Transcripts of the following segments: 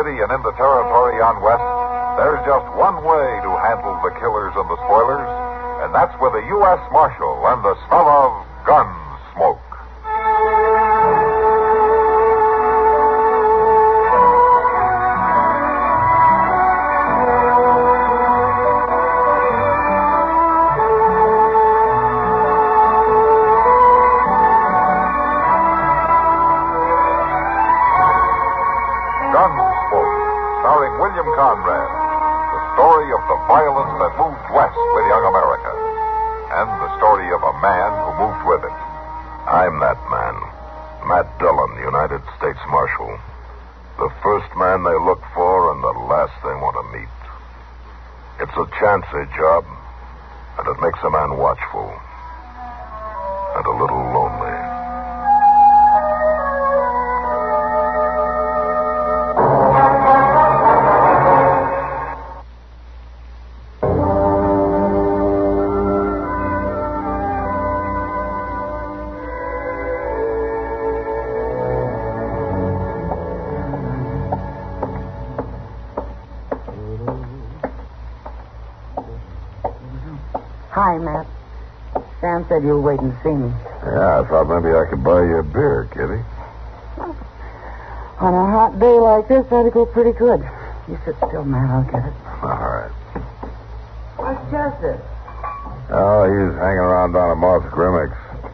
City and in the territory on West, there's just one way to handle the killers and the spoilers, and that's with a U.S. Marshal and the smell of gun smoke. Gunsmoke, starring William Conrad. The story of the violence that moved west with young America. And the story of a man who moved with it. I'm that man. Matt Dillon, United States Marshal. The first man they look for and the last they want to meet. It's a chancy job, and it makes a man watchful. And a little lonely. Hi, Matt. Sam said you were waiting to see me. Yeah, I thought maybe I could buy you a beer, Kitty. On a hot day like this, that'd go pretty good. You sit still, Matt. I'll get it. All right. Where's Chester? Oh, he's hanging around down at Moss Grimmick's.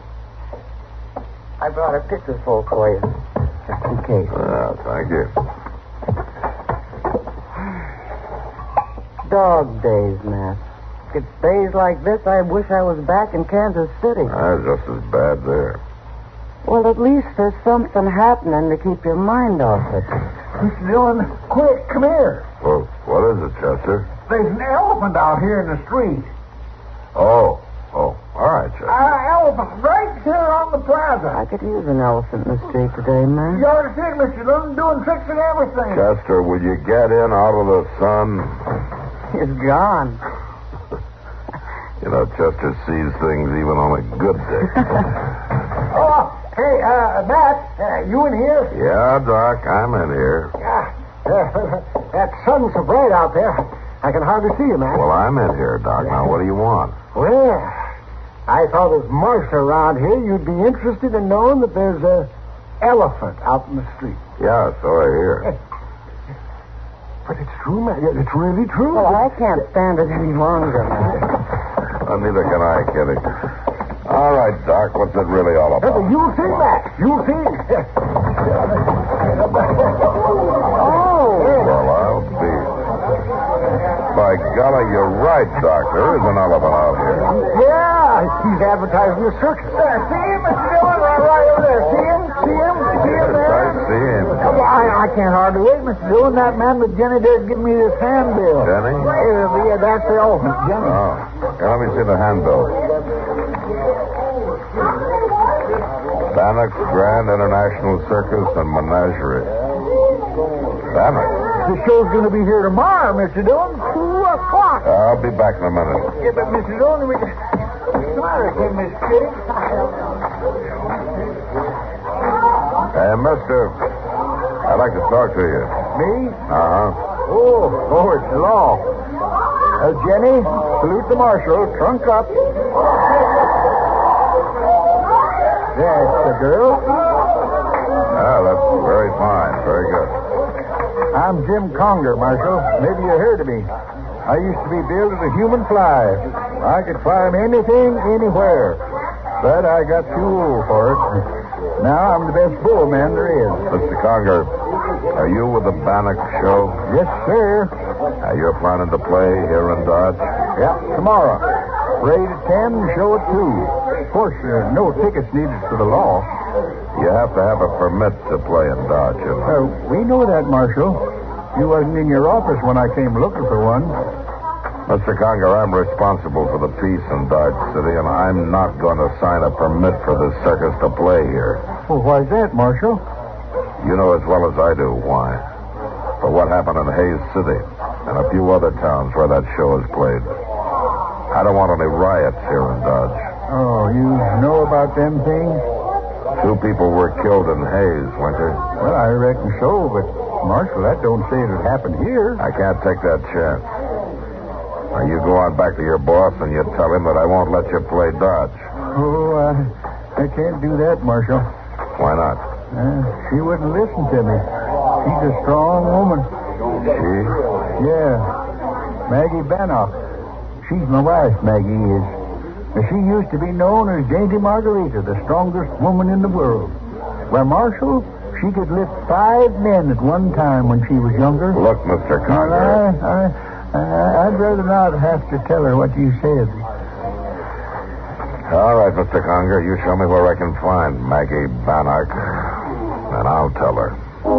I brought a pitcher full for you, just in case. Well, thank you. Dog days, Matt. It's days like this I wish I was back in Kansas City. Just as bad there. Well, at least there's something happening to keep your mind off it. Mr. Dillon, quick, come here. Well, what is it, Chester? There's an elephant out here in the street. Oh, all right, Chester. Elephant right here on the plaza. I could use an elephant in the street today, man. You ought to see it, Mr. Dillon, doing tricks and everything. Chester, will you get in out of the sun? He's gone. You know, Chester sees things even on a good day. Hey, Matt, you in here? Yeah, Doc, I'm in here. That sun's so bright out there. I can hardly see you, Matt. Well, I'm in here, Doc. Now, what do you want? Well, I thought as marshal around here, you'd be interested in knowing that there's an elephant out in the street. Yeah, so I hear. But it's true, Matt. It's really true. Well, I can't stand it any longer, Matt. Well, neither can I, Kitty. All right, Doc, what's it really all about? You'll see, Matt. You'll see. Well, I'll be. By golly, you're right, Doc. There is an elephant out here. Yeah, he's advertising the circus. There, see him, Mr. Dillon, right over there. See him? See him? See him there? I see him. I can't hardly wait, Mr. Dillon. That man with Jenny there give me this handbill. Jenny? Yeah, that's the elephant, Jenny. Oh. Here, let me see the handbill. Bannock's Grand International Circus and Menagerie. Bannock? The show's going to be here tomorrow, Mr. Dillon. 2 o'clock. I'll be back in a minute. Yeah, but Mr. Dillon, we can... What's the matter with him, Miss Kitty? Hey, mister, I'd like to talk to you. Me? Uh-huh. Oh, it's the law. Jenny, salute the marshal. Trunk up. That's the girl. Yeah, that's very fine. Very good. I'm Jim Conger, Marshal. Maybe you heard of me. I used to be billed as a human fly. I could climb anything, anywhere. But I got too old for it. Now I'm the best bullman there is. Mr. Conger, are you with the Bannock show? Yes, sir. You're planning to play here in Dodge? Yep, tomorrow. Parade at 10, show at 2. Of course, no tickets needed for the law. You have to have a permit to play in Dodge, you know. We know that, Marshal. You wasn't in your office when I came looking for one. Mr. Conger, I'm responsible for the peace in Dodge City, and I'm not going to sign a permit for this circus to play here. Well, why's that, Marshal? You know as well as I do why. For what happened in Hayes City and a few other towns where that show is played. I don't want any riots here in Dodge. Oh, you know about them things? 2 people were killed in Hayes, Winter. Well, I reckon so, but Marshal, that don't say it'd happen here. I can't take that chance. Now, you go on back to your boss and you tell him that I won't let you play dodge. Oh, I can't do that, Marshal. Why not? She wouldn't listen to me. She's a strong woman. She? Yeah. Maggie Bannock. She's my wife, Maggie is. She used to be known as Dainty Margarita, the strongest woman in the world. Well, Marshal, she could lift 5 men at one time when she was younger. Look, Mr. Conger. I'd rather not have to tell her what you said. All right, Mr. Conger, you show me where I can find Maggie Bannock, and I'll tell her.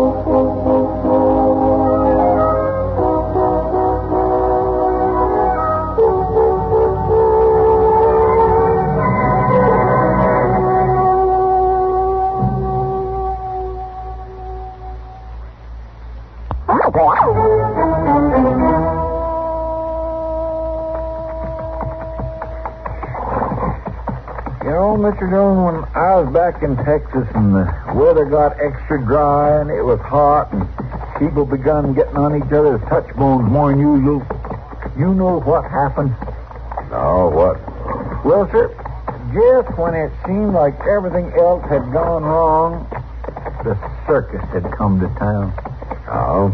You know, Mr. Dillon, when I was back in Texas and the weather got extra dry and it was hot and people begun getting on each other's touch bones more than usual, you know what happened? No, what? Well, sir, just when it seemed like everything else had gone wrong, the circus had come to town. Oh?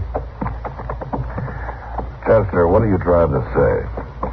Chester, what are you trying to say?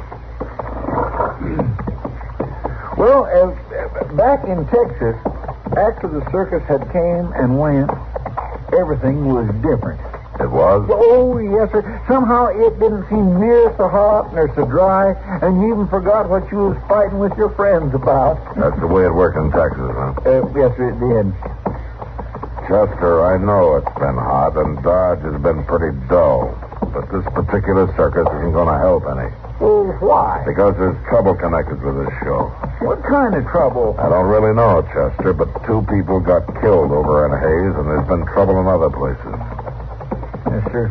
Well, back in Texas, after the circus had came and went, everything was different. It was? Oh, yes, sir. Somehow it didn't seem near so hot nor so dry, and you even forgot what you was fighting with your friends about. That's the way it worked in Texas, huh? Yes, sir, it did. Chester, I know it's been hot and Dodge has been pretty dull, but this particular circus isn't going to help any. Well, why? Because there's trouble connected with this show. What kind of trouble? I don't really know, Chester, but 2 people got killed over in Hayes, and there's been trouble in other places. Yes, sir.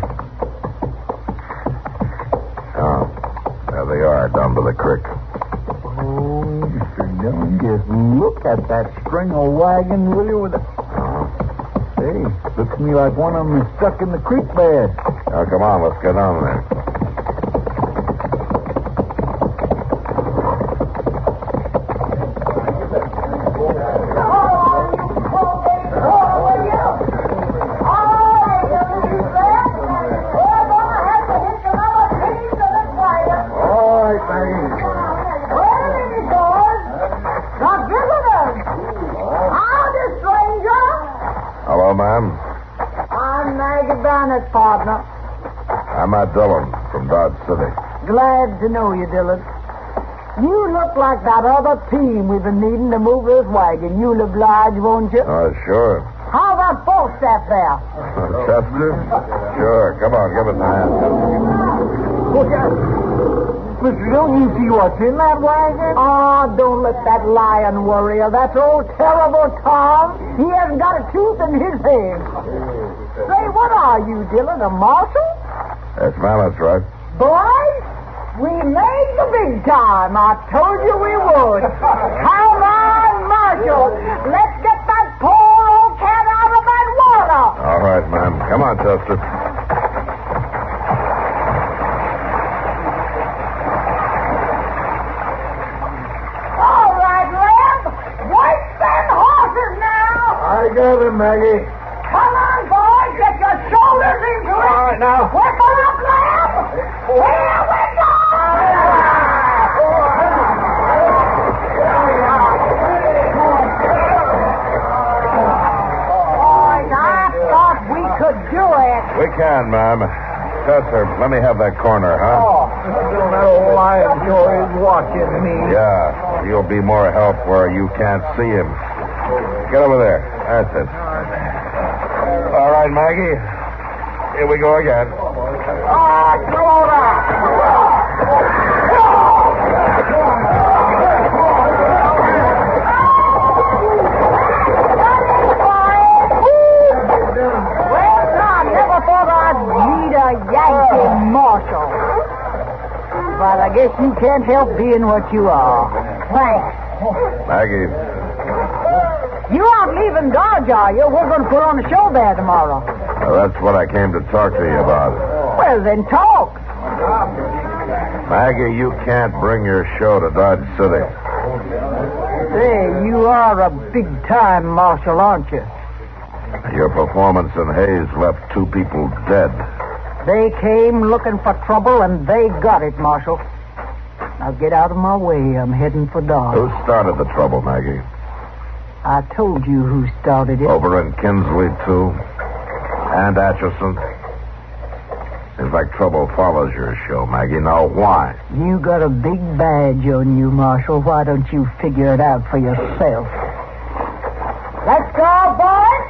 Oh, there they are, down by the creek. Oh, Mr. Dillon, just look at that string of wagons, will you, with a... Hey, looks to me like one of them is stuck in the creek bed. Now, come on, let's get down there. Hello, ma'am. I'm Maggie Bannock, partner. I'm Matt Dillon from Dodge City. Glad to know you, Dillon. You look like that other team we've been needing to move this wagon. You'll oblige, won't you? Sure. How about Falstaff there? Chester? Sure. Come on, give us a hand. Look at Mr. Dillon, you see what's in that wagon? Oh, don't let that lion worry you. That's old terrible Tom. He hasn't got a tooth in his head. Say, what are you, Dillon, a marshal? Yes, ma'am, that's right. Boys, we made the big time. I told you we would. Come on, Marshal. Let's get that poor old cat out of that water. All right, ma'am. Come on, Chester. All right, Lem. Wake them horses now. I got him, Maggie. Come on, boys. Get your shoulders into it. All right, now. Whip her up, Lem. Here we go. Boys, I thought we could do it. We can, ma'am. Chester, let me have that corner, huh? Oh, that old lion sure is watching me. Yeah, he'll be more help where you can't see him. Get over there. That's it. All right, Maggie. Here we go again. Throw it out. Never thought I'd meet a Yankee marshal. But I guess you can't help being what you are. Thanks. Maggie, You aren't leaving Dodge, are you? We're going to put on a show there tomorrow. That's what I came to talk to you about. Well, then talk. Maggie, you can't bring your show to Dodge City. Say, you are a big-time marshal, aren't you? Your performance in Hayes left 2 people dead. They came looking for trouble, and they got it, Marshal. Now get out of my way. I'm heading for Dodge. Who started the trouble, Maggie? I told you who started it. Over in Kinsley, too? And Atchison? Seems like trouble follows your show, Maggie. Now, why? You got a big badge on you, Marshal. Why don't you figure it out for yourself? Let's go, boys!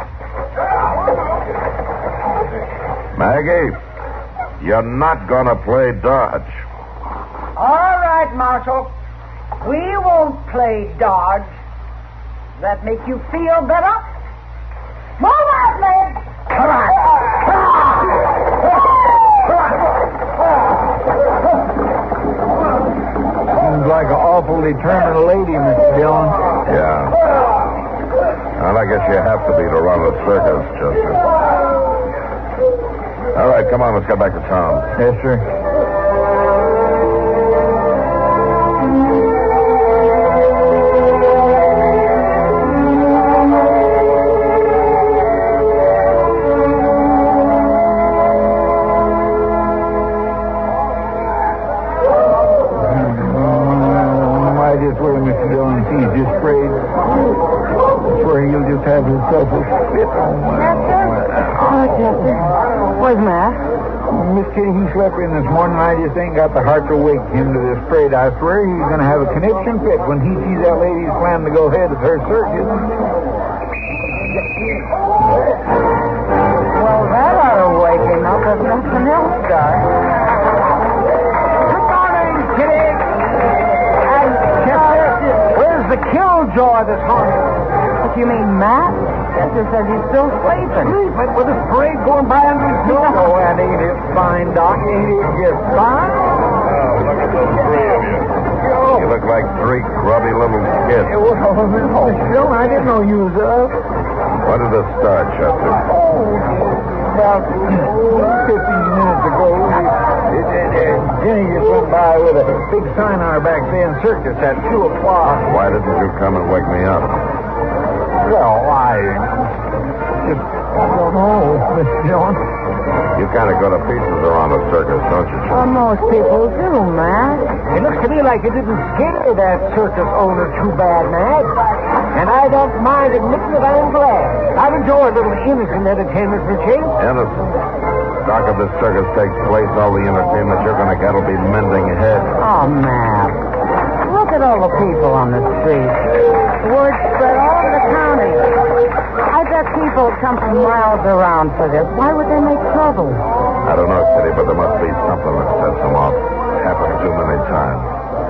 Maggie, you're not going to play Dodge. All right, Marshal. We won't play Dodge. That make you feel better? Move out, man! Come on! Seems like an awful determined lady, Mr. Dillon. Yeah. Well, I guess you have to be to run a circus, Chester. All right, come on, let's get back to town. Yes, sir. Have yourself a spit on my... Oh, Chester. What's the matter? Miss Kitty, he slept in this morning, and I just ain't got the heart to wake him to this parade. I swear he's going to have a conniption fit when he sees that lady's plan to go ahead with her circus. Well, that ought to wake him up if nothing else does. Good morning, Kitty. And Chester, where's the killjoy this morning? What you mean, Matt? Chester says he's still sleeping. Sleeping with this parade going by under his nose. Oh, and ain't it fine, Doc? Ain't it just fine? Oh, look at those 3 of you. You look like 3 grubby little kids. Well, Mr. Dillon, I didn't know you was up. When did this start, Chester? About 15 minutes ago, Jenny just went by with a big sign on her back saying circus at 2 o'clock. Why didn't you come and wake me up? Well, I just don't know, Mr. Dillon. You kind of go to pieces around the circus, don't you, Well, Chester? most people do, Matt. It looks to me like you didn't scare that circus owner too bad, Matt. And I don't mind admitting that I'm glad. I've enjoyed a little innocent entertainment for a change. Innocent. Doc, if this circus takes place, all the entertainment you're going to get will be mending heads. Oh, Matt. Look at all the people on the street. The word spread all over the county. I bet people come from miles around for this. Why would they make trouble? I don't know, Kitty, but there must be something that sets them off. Happened too many times.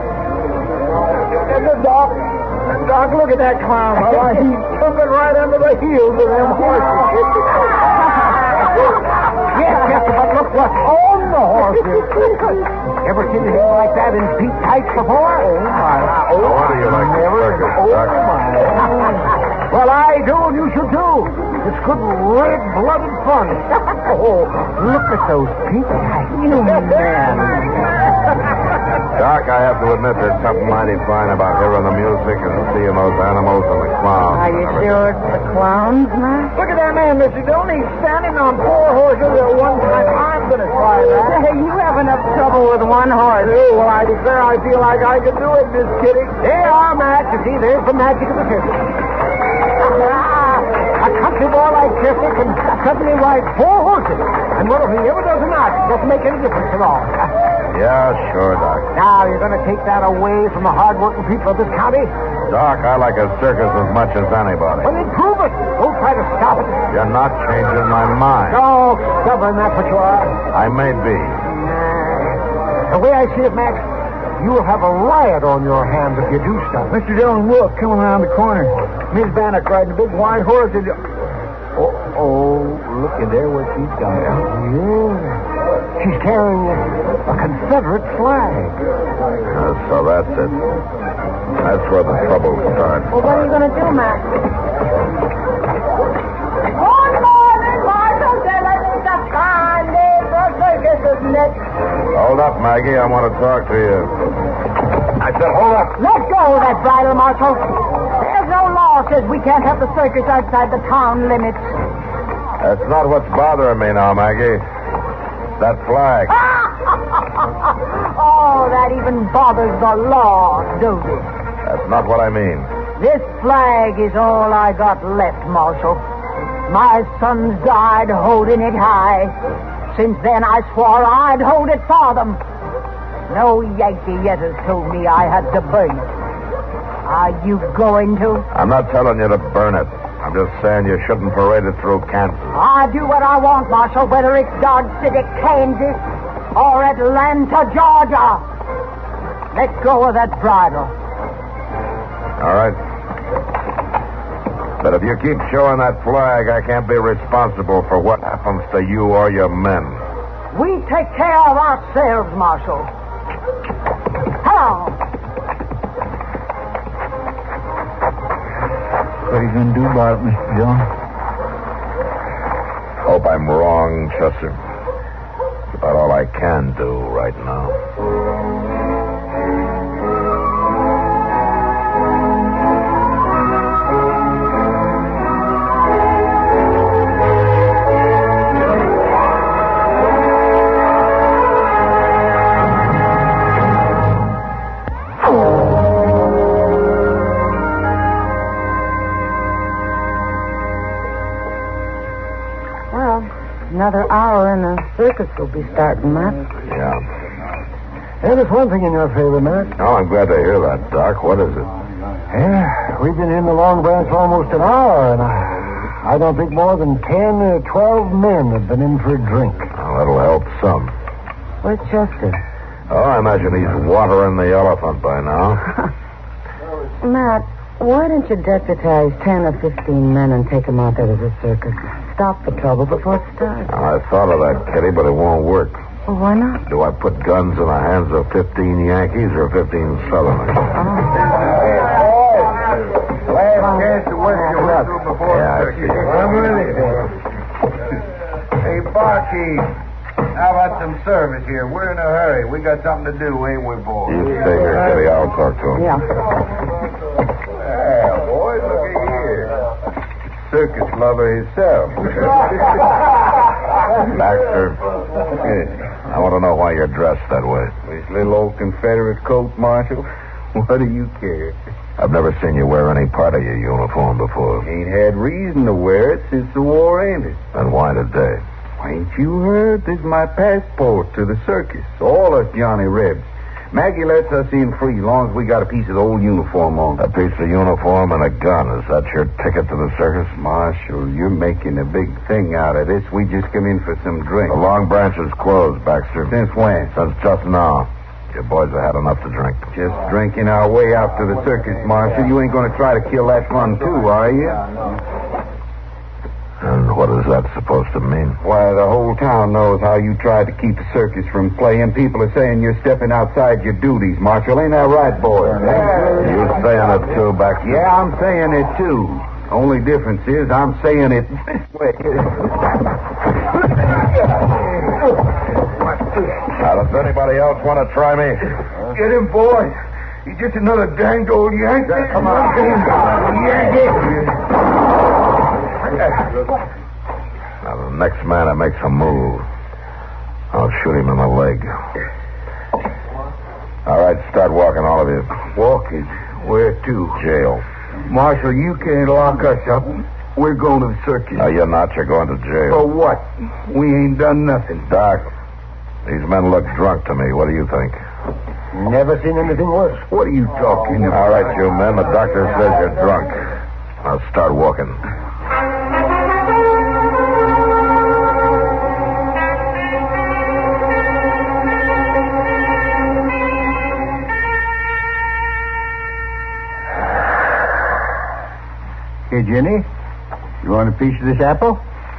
Doc, look at that clown. Why, he's jumping right under the heels of them horses. Yes, Chester, but look what's on the horses. Ever seen anything like that in deep tights before? Oh, my. No wonder you like the circus, Doc. Well, I do, and you should too. It's good red-blooded fun. Oh, look at those people. You man. Doc, I have to admit there's something mighty fine about hearing the music and seeing those animals and the clowns. Are you sure it's the clowns, Matt? Look at that man, Mr. Dillon. He's standing on 4 horses at one time. I'm going to try that. Hey, you have enough trouble with one horse. Oh, well, I declare I feel like I could do it, Miss Kitty. There are, Matt. You see, there's the magic of the circus. A country boy like Chester can suddenly ride 4 horses. And whether he ever does or not, it doesn't make any difference at all. Yeah, sure, Doc. Now, you're going to take that away from the hard-working people of this county? Doc, I like a circus as much as anybody. Well, then prove it. Don't try to stop it. You're not changing my mind. Oh, stubborn, that's what you are. I may be. The way I see it, Max, you'll have a riot on your hands if you do stop. Mr. Dillon, look, coming around the corner. Miss Bannock riding a big white horse. Oh, look at there what she's got. Yeah. She's carrying a Confederate flag. So that's it. That's where the trouble starts. Well, what are you going to do, Max? Good morning, Marshal. Hold up, Maggie. I want to talk to you. I said, hold up. Let go of that bridle, Marshal. There's no law says we can't have the circus outside the town limits. That's not what's bothering me now, Maggie. That flag. Oh, that even bothers the law, don't it? That's not what I mean. This flag is all I got left, Marshal. My sons died holding it high. Since then, I swore I'd hold it for them. No Yankee yet has told me I had to burn it. Are you going to? I'm not telling you to burn it. I'm just saying you shouldn't parade it through Kansas. I do what I want, Marshal, whether it's Dodge City, Kansas, or Atlanta, Georgia. Let go of that bridle. All right. But if you keep showing that flag, I can't be responsible for what happens to you or your men. We take care of ourselves, Marshal. How? What are you going to do about it, Mr. Jones? Hope I'm wrong, Chester. It's about all I can do right now. Another hour and the circus will be starting, Matt. Yeah. And it's one thing in your favor, Matt. Oh, I'm glad to hear that, Doc. What is it? Yeah, we've been in the Long Branch for almost an hour, and I don't think more than 10 or 12 men have been in for a drink. Well, that'll help some. Where's Chester? Oh, I imagine he's watering the elephant by now. Matt, why don't you deputize 10 or 15 men and take them out there to the circus? Stop the trouble before it starts. I thought of that, Kitty, but it won't work. Well, why not? Do I put guns in the hands of 15 Yankees or 15 Southerners? Last chance to work your way through before Yeah, I the see. circus. I'm ready. Hey, barkeep, how about some service here? We're in a hurry. We got something to do, ain't we, boys? You stay here, Kitty. I'll talk to him. Yeah. Yeah, boys, look at here. Circus lover himself. Baxter, I want to know why you're dressed that way. This little old Confederate coat, Marshal. What do you care? I've never seen you wear any part of your uniform before. Ain't had reason to wear it since the war ended. And why today? Ain't you heard? This is my passport to the circus. All us Johnny Rebs. Maggie lets us in free, long as we got a piece of the old uniform on. A piece of uniform and a gun. Is that your ticket to the circus? Marshal, you're making a big thing out of this. We just come in for some drink. The Long Branch is closed, Baxter. Since when? Since just now. Your boys have had enough to drink. Just drinking our way out to the circus, Marshal. You ain't going to try to kill that fun, too, are you? And what is that supposed to mean? Why, the whole town knows how you tried to keep the circus from playing. People are saying you're stepping outside your duties, Marshal. Ain't that right, boy? You saying it too, Baxter? Yeah, I'm saying it, too. Only difference is I'm saying it this way. Now, does anybody else want to try me? Get him, boy. He's just another danged old Yankee. Come on. Yankee. Now, the next man that makes a move, I'll shoot him in the leg. All right, start walking, all of you. Walking? Where to? Jail. Marshal, you can't lock us up. We're going to the circus. No, you're not. You're going to For jail. what? We ain't done nothing. Doc, these men look drunk to me. What do you think? Never seen anything worse. What are you talking about? All right, you men. The doctor says you're drunk. Now start walking. Hey, Jenny, you want a piece of this apple?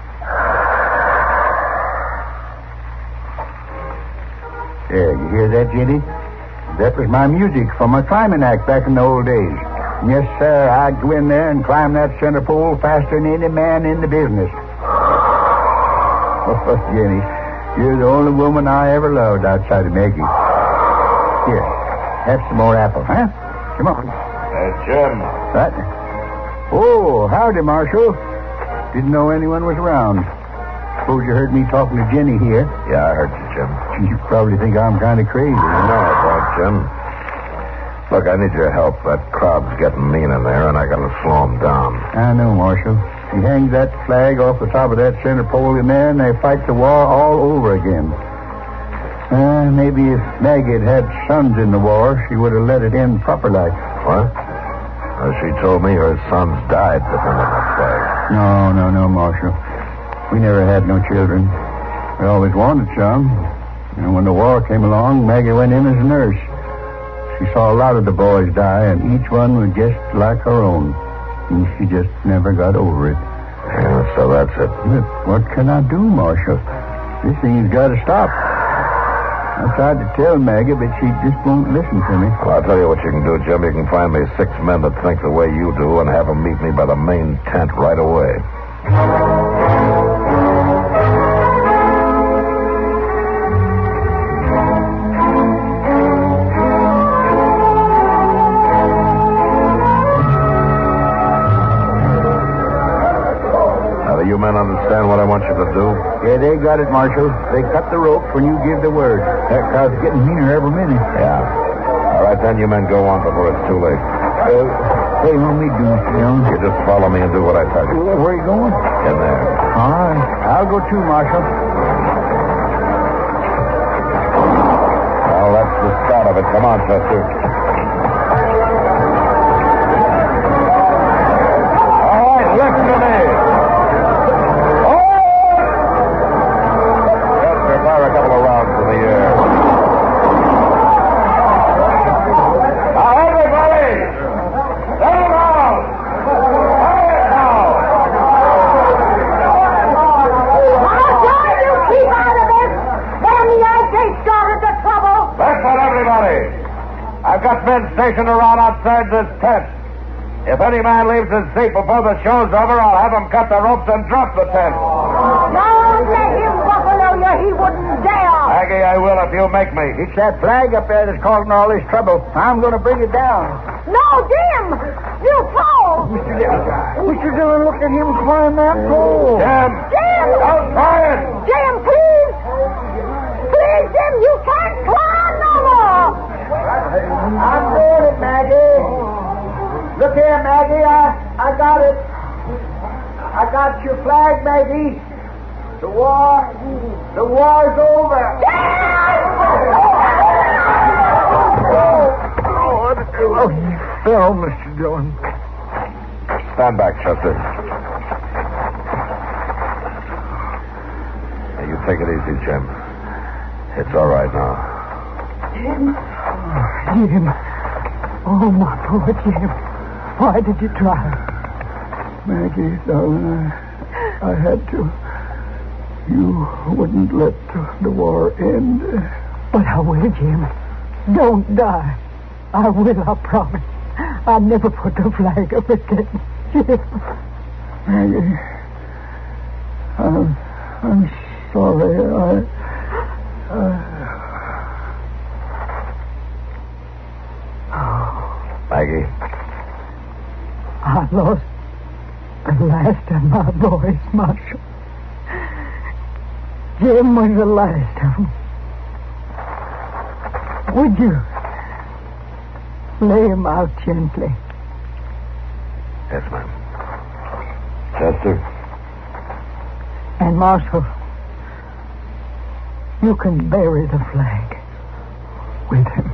Yeah, you hear that, Jenny? That was my music from my climbing act back in the old days. Yes, sir, I'd go in there and climb that center pole faster than any man in the business. Oh, Jenny, You're the only woman I ever loved outside of Maggie. Here, have some more apples, huh? Come on. Jim. What? Oh, howdy, Marshal. Didn't know anyone was around. Suppose you heard me talking to Jenny here. Yeah, I heard you, Jim. You probably think I'm kind of crazy. No, I don't, Jim. Look, I need your help. That crowd's getting mean in there, and I gotta slow them down. I know, Marshal. He hangs that flag off the top of that center pole in there, and they fight the war all over again. Maybe if Maggie had sons in the war, she would have let it end proper like. What? She told me her sons died defending that flag. No, Marshal. We never had no children. We always wanted some. And when the war came along, Maggie went in as a nurse. She saw a lot of the boys die, and each one was just like her own. And she just never got over it. Yeah, so that's it. But what can I do, Marshal? This thing's got to stop. I tried to tell Maggie, but she just won't listen to me. Well, I'll tell you what you can do, Jim. You can find me 6 men that think the way you do and have them meet me by the main tent right away. You men understand what I want you to do? Yeah, they got it, Marshal. They cut the rope when you give the word. That crowd's getting meaner every minute. Yeah. All right, then you men go on before it's too late. What do you want me to do, Mr. Jones? You just follow me and do what I tell you. Where are you going? In there. All right. I'll go too, Marshal. Well, that's the start of it. Come on, Chester. All right, listen to me. Fire a couple of rounds in the air. Now, everybody, settle down. Quiet now. Marshal, you keep out of this. Then the Yankees started the trouble. Listen, everybody. I've got men stationed around outside this tent. If any man leaves his seat before the show's over, I'll have him cut the ropes and drop the tent. Don't let him buffalo you. He wouldn't dare. Maggie, I will if you make me. It's that flag up there that's causing all this trouble. I'm going to bring it down. No, Jim. You fall. Mr. Dillon, look at him climb that pole. Jim! Jim! Don't try it! Jim, please. Please, Jim, you can't climb no more. I'm doing it, Maggie. Look here, Maggie. I got it. I got your flag, Maggie. The war's over. Oh, you fell, Mr. Dillon. Stand back, Chester. Hey, you take it easy, Jim. It's all right now. Jim. Oh, my poor Jim. Why did you try? Maggie, darling, I had to. You wouldn't let the war end. But I will, Jim. Don't die. I will, I promise. I'll never put the flag up again. Jim. Maggie, I'm sorry. Maggie. I lost the last of my boys, Marshal. Jim was the last of them. Would you lay him out gently? Yes, ma'am. Chester? And, Marshal, you can bury the flag with him.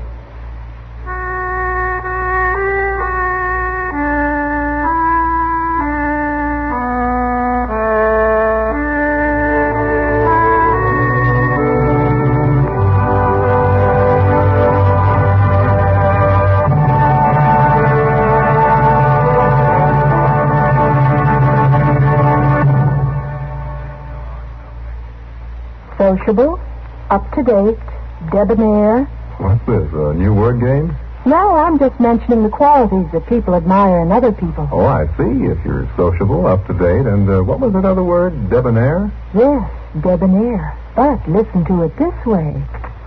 Sociable, up-to-date, debonair. What's this, a new word game? No, I'm just mentioning the qualities that people admire in other people. Oh, I see. If you're sociable, up-to-date, and what was that other word, debonair? Yes, debonair. But listen to it this way.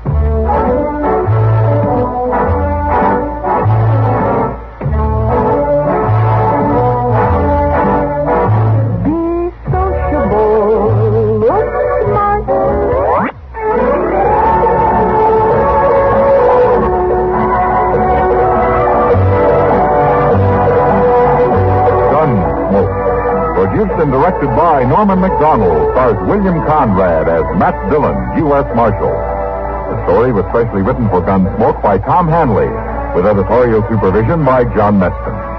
Be sociable. Look smart. Produced and directed by Norman McDonald, stars William Conrad as Matt Dillon, U.S. Marshal. The story was specially written for Gunsmoke by Tom Hanley, with editorial supervision by John Meston.